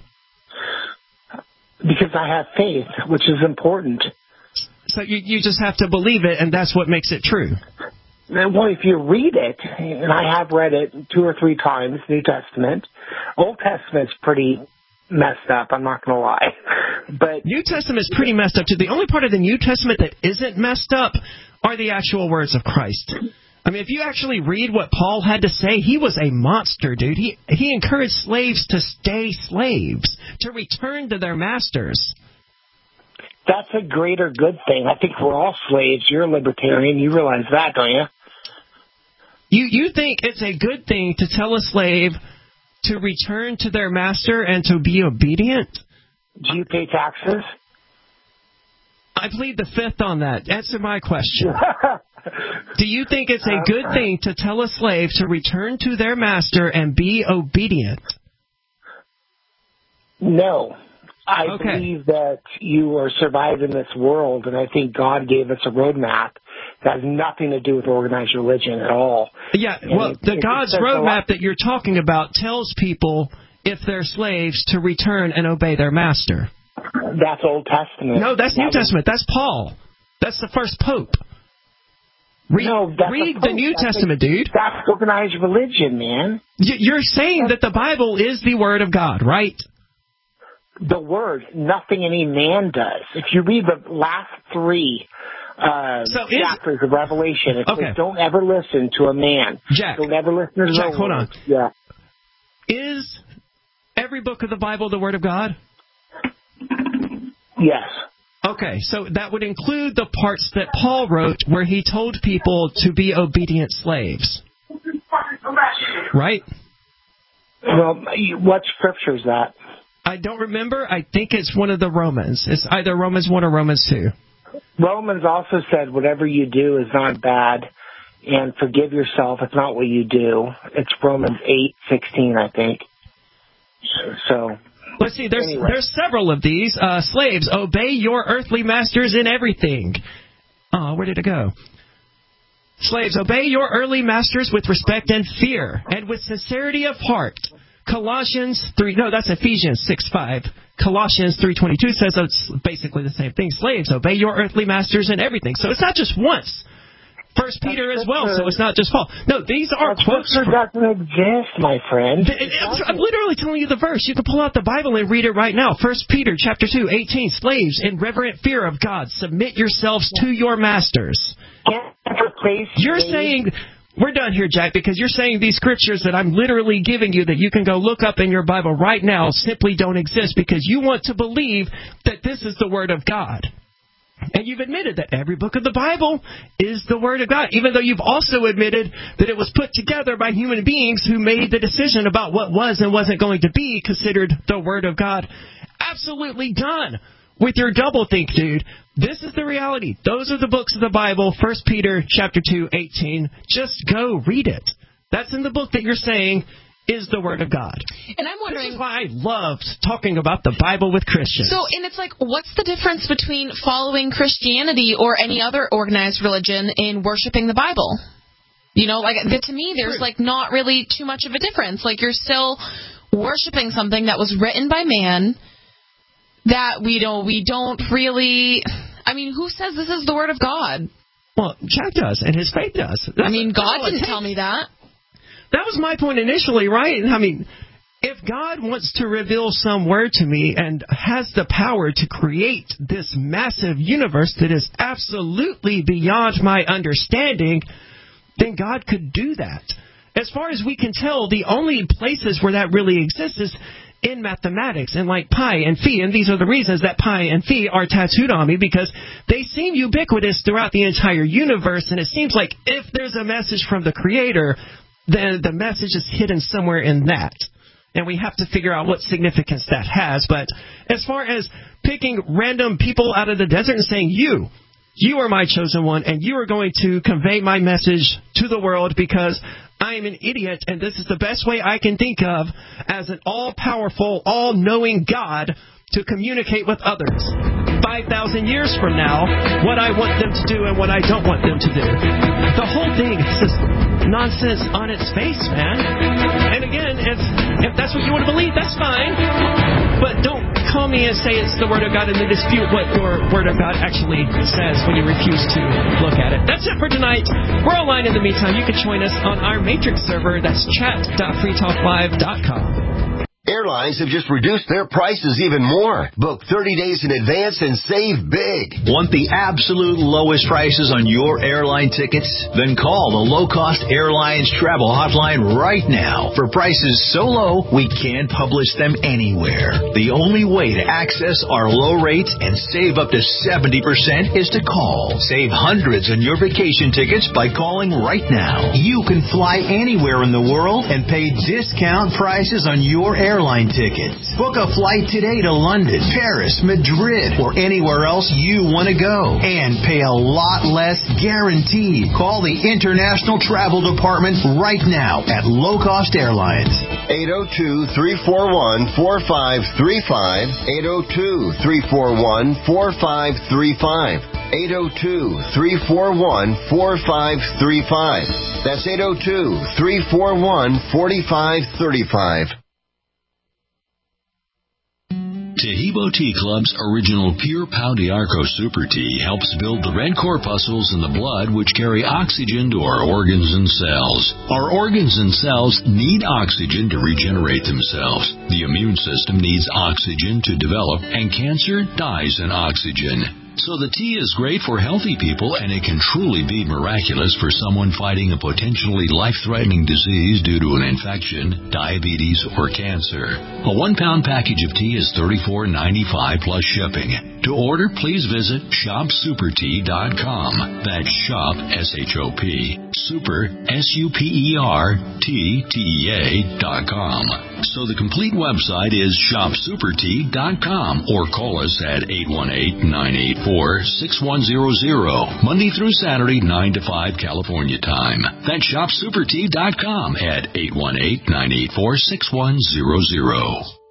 Because I have faith, which is important. So you you just have to believe it, and that's what makes it true. Well, if you read it, and I have read it two or three times, New Testament, Old Testament's pretty messed up, I'm not going to lie. But New Testament's pretty messed up, too. The only part of the New Testament that isn't messed up are the actual words of Christ. I mean, if you actually read what Paul had to say, he was a monster, dude. He, he encouraged slaves to stay slaves, to return to their masters. That's a greater good thing. I think we're all slaves. You're a libertarian. You realize that, don't you? You you think it's a good thing to tell a slave to return to their master and to be obedient? Do you pay taxes? I plead the fifth on that. Answer my question. Do you think it's a good thing to tell a slave to return to their master and be obedient? No. I okay. believe that you are surviving this world, and I think God gave us a roadmap that has nothing to do with organized religion at all. Yeah, and well, it, the it, God's it roadmap that you're talking about tells people, if they're slaves, to return and obey their master. That's Old Testament. No, that's New that Testament. Was... That's Paul. That's the first pope. Read, no, that's read the New that's Testament, a, dude. That's organized religion, man. You're saying that the Bible is the Word of God, right? The Word, nothing any man does. If you read the last three uh, so chapters of Revelation, it okay. says, don't ever listen to a man. Jack, don't ever listen to Jack, no hold word. on. Yeah. Is every book of the Bible the Word of God? Yes. Okay, so that would include the parts that Paul wrote where he told people to be obedient slaves. Right? Well, what scripture is that? I don't remember. I think it's one of the Romans. It's either Romans one or Romans two. Romans also said whatever you do is not bad, and forgive yourself. It's not what you do. It's Romans eight sixteen, I think. So... Let's see, there's anyway. there's several of these. Uh, slaves, obey your earthly masters in everything. Oh, where did it go? Slaves, obey your earthly masters with respect and fear, and with sincerity of heart, Colossians three, no, that's Ephesians six five. Colossians three twenty-two says it's basically the same thing. Slaves, obey your earthly masters in everything. So it's not just once. First Peter as well, so it's not just Paul. No, these are quotes. Scripture doesn't exist, my friend. I'm literally telling you the verse. You can pull out the Bible and read it right now. First Peter chapter two, eighteen. Slaves, in reverent fear of God, submit yourselves to your masters. You're saying... We're done here, Jack, because you're saying these scriptures that I'm literally giving you that you can go look up in your Bible right now simply don't exist because you want to believe that this is the Word of God. And you've admitted that every book of the Bible is the Word of God, even though you've also admitted that it was put together by human beings who made the decision about what was and wasn't going to be considered the Word of God. Absolutely done with your doublethink, dude. This is the reality. Those are the books of the Bible, First Peter chapter two, eighteen. Just go read it. That's in the book that you're saying is the Word of God. And I'm wondering... This is why I loved talking about the Bible with Christians. So, and it's like, what's the difference between following Christianity or any other organized religion in worshiping the Bible? You know, like, to me, there's, like, not really too much of a difference. Like, you're still worshiping something that was written by man that we don't, we don't really... I mean, who says this is the Word of God? Well, Jack does, and his faith does. That's I mean, God didn't tell me that. That was my point initially, right? I mean, if God wants to reveal some word to me and has the power to create this massive universe that is absolutely beyond my understanding, then God could do that. As far as we can tell, the only places where that really exists is in mathematics, and like pi and phi, and these are the reasons that pi and phi are tattooed on me, because they seem ubiquitous throughout the entire universe, and it seems like if there's a message from the Creator, then the message is hidden somewhere in that. And we have to figure out what significance that has. But as far as picking random people out of the desert and saying, you, you are my chosen one, and you are going to convey my message to the world because I am an idiot, and this is the best way I can think of as an all-powerful, all-knowing God to communicate with others. five thousand years from now, what I want them to do and what I don't want them to do. The whole thing is just nonsense on its face, man. And again, if, if that's what you want to believe, that's fine. But don't call me and say it's the Word of God and then dispute what your Word of God actually says when you refuse to look at it. That's it for tonight. We're online in the meantime. You can join us on our Matrix server. That's chat dot free talk live dot com. Airlines have just reduced their prices even more. Book thirty days in advance and save big. Want the absolute lowest prices on your airline tickets? Then call the Low Cost Airlines Travel Hotline right now. For prices so low, we can't publish them anywhere. The only way to access our low rates and save up to seventy percent is to call. Save hundreds on your vacation tickets by calling right now. You can fly anywhere in the world and pay discount prices on your airline airline tickets. Book a flight today to London, Paris, Madrid, or anywhere else you want to go. And pay a lot less guaranteed. Call the International Travel Department right now at Low Cost Airlines. eight oh two, three four one, four five three five. eight oh two, three four one, four five three five. eight oh two, three four one, four five three five. That's eight oh two, three four one, four five three five. Taheebo Tea Club's original Pure Pau d'Arco Super Tea helps build the red corpuscles in the blood which carry oxygen to our organs and cells. Our organs and cells need oxygen to regenerate themselves. The immune system needs oxygen to develop, and cancer dies in oxygen. So the tea is great for healthy people, and it can truly be miraculous for someone fighting a potentially life-threatening disease due to an infection, diabetes, or cancer. A one-pound package of tea is thirty-four ninety-five plus shipping. To order, please visit shop super tea dot com. That's shop, S H O P, super, S U P E R, T, T E A dot com. So the complete website is shop super tea dot com, or call us at eight one eight, nine eight four, six one zero zero, Monday through Saturday, nine to five California time. That's shop super tea dot com at eight one eight, nine eight four, six one zero zero.